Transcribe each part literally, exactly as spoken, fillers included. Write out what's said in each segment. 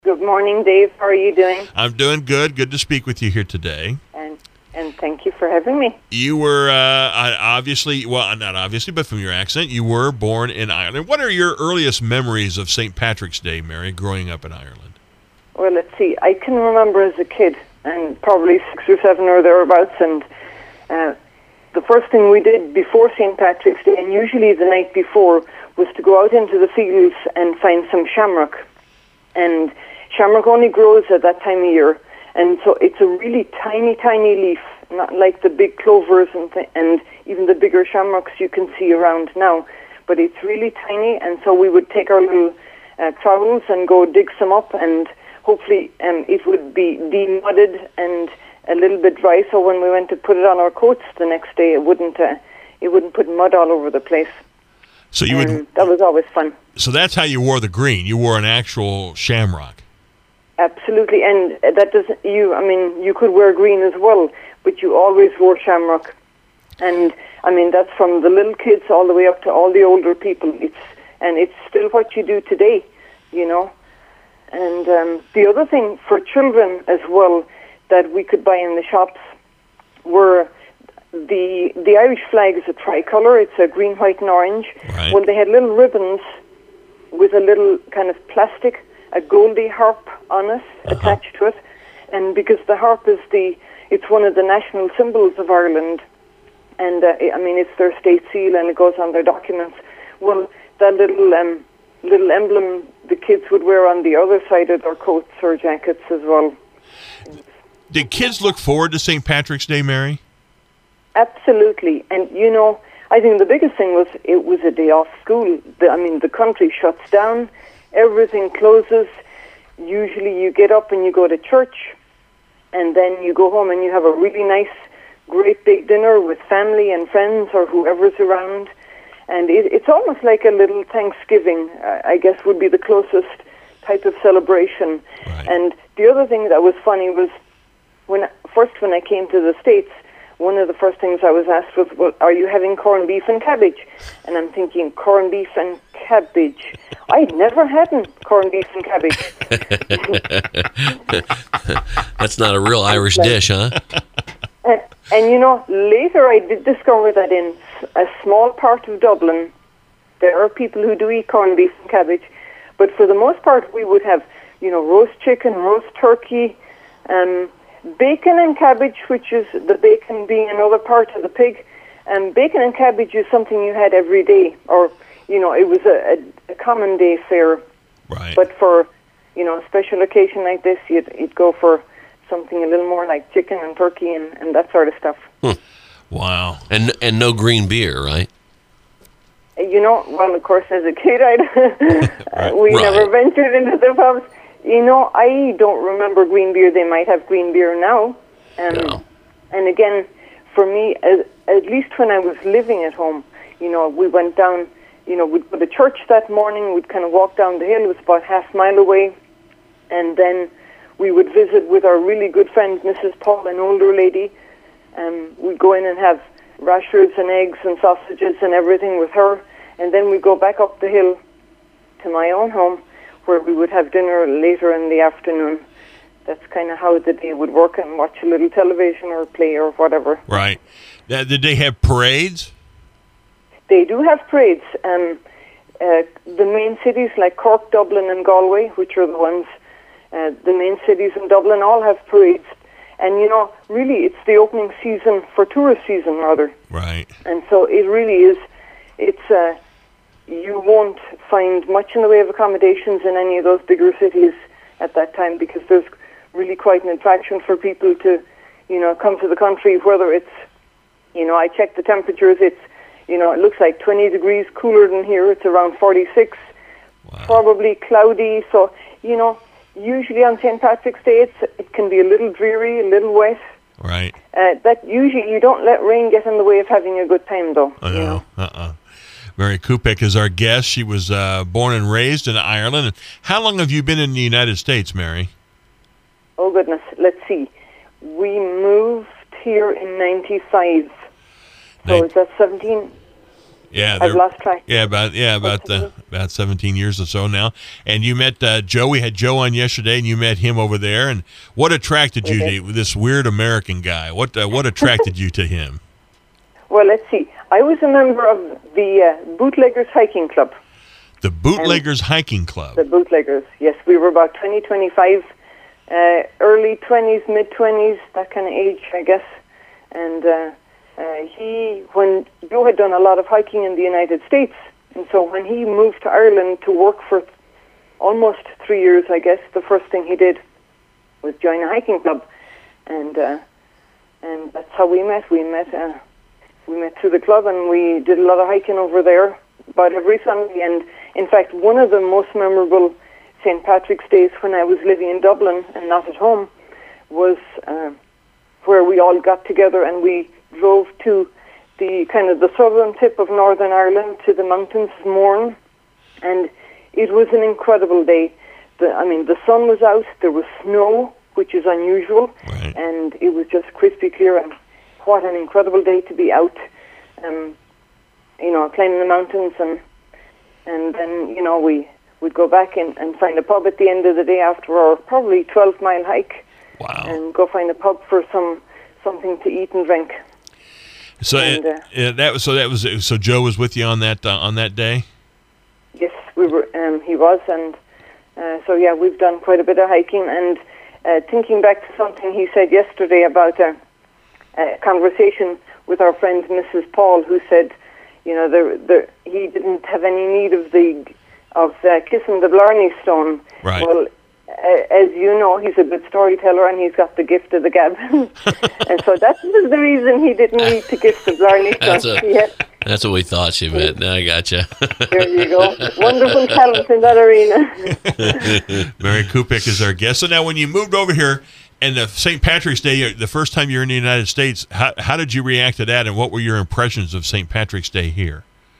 Good morning, Dave. How are you doing? I'm doing good. Good to speak with you here today. And and thank you for having me. You were uh, obviously, well, not obviously, but from your accent, you were born in Ireland. What are your earliest memories of Saint Patrick's Day, Mary, growing up in Ireland? Well, let's see. I can remember as a kid, and probably six or seven or thereabouts, and uh, the first thing we did before Saint Patrick's Day, and usually the night before, was to go out into the fields and find some shamrock. And shamrock only grows at that time of year, and so it's a really tiny, tiny leaf, not like the big clovers and th- and even the bigger shamrocks you can see around now. But it's really tiny, and so we would take our little uh, trowels and go dig some up, and hopefully um, it would be demudded and a little bit dry, so when we went to put it on our coats the next day, it wouldn't uh, it wouldn't put mud all over the place. So you and would. That was always fun. So that's how you wore the green. You wore an actual shamrock. Absolutely, and that doesn't. You, I mean, you could wear green as well, but you always wore shamrock. And I mean, that's from the little kids all the way up to all the older people. It's and it's still what you do today, you know. And um, the other thing for children as well that we could buy in the shops were the the Irish flag is a tricolour. It's a green, white, and orange. Right. Well, they had little ribbons with a little kind of plastic, a goldy harp on it, uh-huh. attached to it. And because the harp is the, it's one of the national symbols of Ireland, and uh, I mean, it's their state seal and it goes on their documents. Well, that little um, little emblem the kids would wear on the other side of their coats or jackets as well. Did kids look forward to Saint Patrick's Day, Mary? Absolutely. And, you know, I think the biggest thing was it was a day off school. The, I mean, the country shuts down, everything closes. Usually you get up and you go to church, and then you go home and you have a really nice, great big dinner with family and friends or whoever's around. And it, it's almost like a little Thanksgiving, uh, I guess would be the closest type of celebration. Right. And the other thing that was funny was, when first when I came to the States, one of the first things I was asked was, well, are you having corned beef and cabbage? And I'm thinking, corned beef and cabbage? I'd never had corned beef and cabbage. That's not a real Irish like, dish, huh? And, and, you know, later I did discover that in a small part of Dublin, there are people who do eat corned beef and cabbage. But for the most part, we would have, you know, roast chicken, roast turkey, um, bacon and cabbage, which is the bacon being another part of the pig. And um, bacon and cabbage is something you had every day, or, you know, it was a, a, a common day fare. Right. But for, you know, a special occasion like this, you'd, you'd go for something a little more like chicken and turkey and, and that sort of stuff. Hmm. Wow. And and no green beer, right? You know, well, of course, as a kid, I'd Right. we Right. never ventured into the pubs. You know, I don't remember green beer. They might have green beer now. Um, No. And again, for me, as, at least when I was living at home, you know, we went down, you know, we'd go to church that morning. We'd kind of walk down the hill. It was about half a mile away. And then we would visit with our really good friend, Missus Paul, an older lady. Um, we'd go in and have rashers and eggs and sausages and everything with her. And then we'd go back up the hill to my own home, where we would have dinner later in the afternoon. That's kind of how the day would work, and watch a little television or play or whatever. Right. Uh, did they have parades? They do have parades. Um, uh, the main cities like Cork, Dublin and Galway, which are the ones, uh, the main cities in Dublin all have parades. And, you know, really it's the opening season for tourist season, rather. Right. And so it really is, it's... Uh, you won't find much in the way of accommodations in any of those bigger cities at that time, because there's really quite an attraction for people to, you know, come to the country, whether it's, you know, I checked the temperatures, it's, you know, it looks like twenty degrees cooler than here, it's around forty-six, Wow. probably cloudy, so, you know, usually on Saint Patrick's Day it's, it can be a little dreary, a little wet. Right. Uh, that usually you don't let rain get in the way of having a good time, though. I you know. know? Uh-uh. Mary Kupek is our guest. She was uh, born and raised in Ireland. How long have you been in the United States, Mary? Oh, goodness. Let's see. We moved here in ninety-five. So Nin- is that seventeen? Yeah, I've they're- lost track. Yeah, about yeah about uh, about seventeen years or so now. And you met uh, Joe. We had Joe on yesterday, and you met him over there. And what attracted you Okay. to this weird American guy? What uh, what attracted you to him? Well, let's see. I was a member of the uh, Bootleggers Hiking Club. The Bootleggers Hiking Club. The Bootleggers, yes. We were about twenty, twenty-five, uh, early twenties, mid-twenties, that kind of age, I guess. And uh, uh, he, when Joe had done a lot of hiking in the United States, and so when he moved to Ireland to work for almost three years, I guess, the first thing he did was join a hiking club. And uh, and that's how we met. We met... Uh, We met through the club, and we did a lot of hiking over there about every Sunday. And in fact, one of the most memorable Saint Patrick's Days when I was living in Dublin and not at home was uh, where we all got together and we drove to the kind of the southern tip of Northern Ireland to the mountains of Mourne, and it was an incredible day. The, I mean, the sun was out, there was snow, which is unusual, Right. and it was just crystal clear. And what an incredible day to be out, um, you know, climbing the mountains, and and then, you know, we would go back and, and find a pub at the end of the day after our probably twelve-mile hike, Wow. and go find a pub for some something to eat and drink. So and, it, uh, it- that was so that was so Joe was with you on that uh, on that day. Yes, we were. Um, he was, and uh, so yeah, we've done quite a bit of hiking. And uh, thinking back to something he said yesterday about a, a conversation with our friend Missus Paul, who said, you know, there, there, he didn't have any need of the of uh, kissing the Blarney Stone. Right. Well, uh, as you know, he's a good storyteller, and he's got the gift of the gab, and so that was the reason he didn't need to kiss the Blarney Stone. That's a- He had- That's what we thought she meant. I gotcha. There you go. Wonderful talent in that arena. Mary Kupik is our guest. So now, when you moved over here, and the Saint Patrick's Day, the first time you were in the United States, how, how did you react to that, and what were your impressions of Saint Patrick's Day here?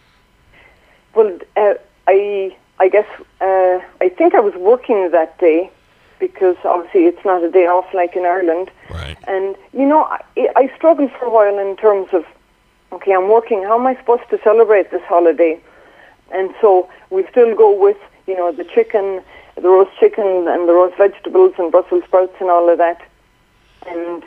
Well, uh, I I guess uh, I think I was working that day, because obviously it's not a day off like in Ireland. Right. And you know, I, I struggled for a while in terms of, okay, I'm working. How am I supposed to celebrate this holiday? And so we still go with, you know, the chicken, the roast chicken, and the roast vegetables, and Brussels sprouts, and all of that. And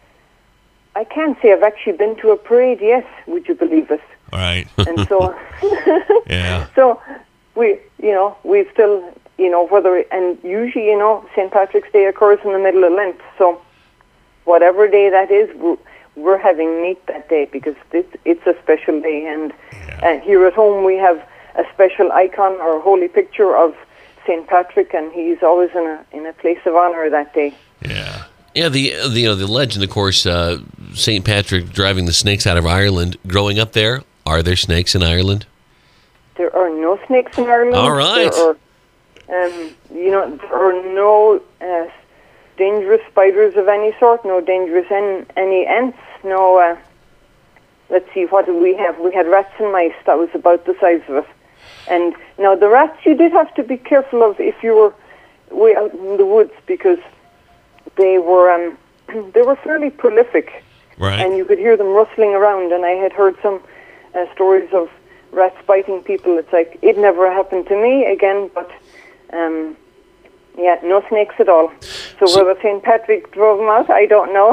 I can't say I've actually been to a parade yet. Would you believe it? All right. And so, Yeah. so we, you know, we still, you know, whether, and usually, you know, Saint Patrick's Day occurs in the middle of Lent. So whatever day that is, we're, we're having meat that day, because it's, it's a special day. And Yeah. uh, here at home, we have a special icon or holy picture of Saint Patrick, and he's always in a in a place of honor that day. Yeah. Yeah, the, the you know the legend, of course, uh, Saint Patrick driving the snakes out of Ireland. Growing up there, are there snakes in Ireland? There are no snakes in Ireland. All right. There are, um, you know, there are no uh, dangerous spiders of any sort. No dangerous en- any ants. No. Uh, let's see, what did we have? We had rats and mice. That was about the size of it. And now the rats, you did have to be careful of if you were way out in the woods, because they were um, they were fairly prolific. Right. And you could hear them rustling around, and I had heard some uh, stories of rats biting people. It's like, it never happened to me again, but um, yeah, no snakes at all. So, So- whether Saint Patrick drove them out, I don't know.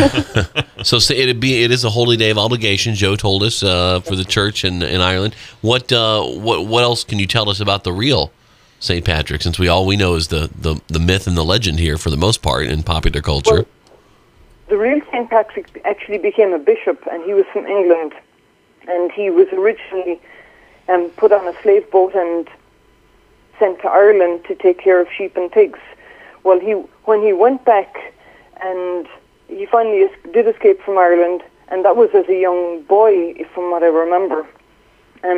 So say it'd be it is a holy day of obligation. Joe told us uh, for the church in, in Ireland. What uh, what what else can you tell us about the real Saint Patrick? Since we all we know is the, the, the myth and the legend here for the most part in popular culture. Well, the real Saint Patrick actually became a bishop, and he was from England, and he was originally um, put on a slave boat and sent to Ireland to take care of sheep and pigs. Well, he when he went back, and he finally es- did escape from Ireland, and that was as a young boy, if from what I remember. Um,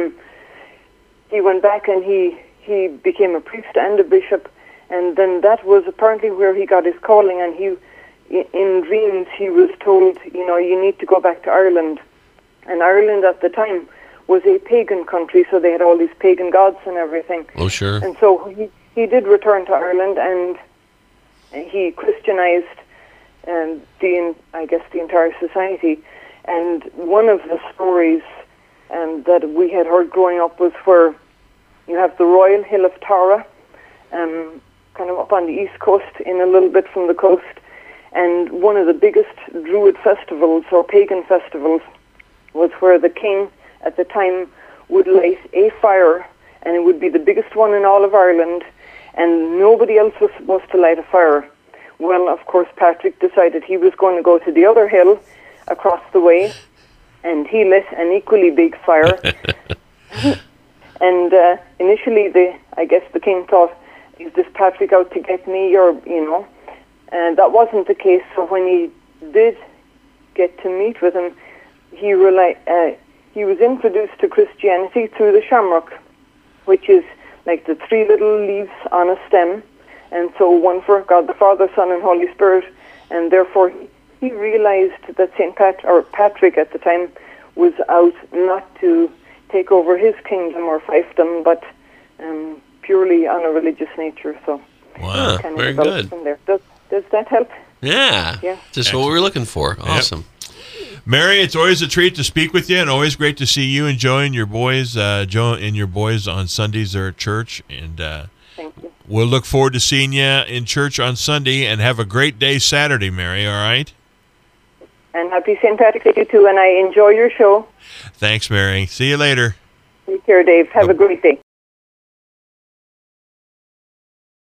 he went back and he, he became a priest and a bishop, and then that was apparently where he got his calling, and he, i- in dreams, he was told, you know, you need to go back to Ireland. And Ireland at the time was a pagan country, so they had all these pagan gods and everything. Oh, sure. And so he, he did return to Ireland, and he Christianized um, the, I guess, the entire society. And one of the stories um, that we had heard growing up was where you have the Royal Hill of Tara, um, kind of up on the east coast, in a little bit from the coast, and one of the biggest Druid festivals or pagan festivals was where the king at the time would light a fire, and it would be the biggest one in all of Ireland, and nobody else was supposed to light a fire. Well, of course, Patrick decided he was going to go to the other hill across the way, and he lit an equally big fire. And uh, initially, the I guess the king thought, is this Patrick out to get me, or, you know? And that wasn't the case. So when he did get to meet with him, he reli- uh, he was introduced to Christianity through the shamrock, which is like the three little leaves on a stem. And so one for God the Father, Son, and Holy Spirit. And therefore, he realized that Saint Pat- or Patrick at the time was out not to take over his kingdom or fiefdom, but um, purely on a religious nature. So, wow, kind of very developed good. From there. Does, does that help? Yeah, Yeah. just what we were looking for. Awesome. Mary, it's always a treat to speak with you, and always great to see you enjoying your boys, uh, Joe and your boys on Sundays there at church. And uh, Thank you. we'll look forward to seeing you in church on Sunday, and have a great day Saturday, Mary, all right? And happy Saint Patrick's Day to you too, and I enjoy your show. Thanks, Mary. See you later. Take care, Dave. Have a great day.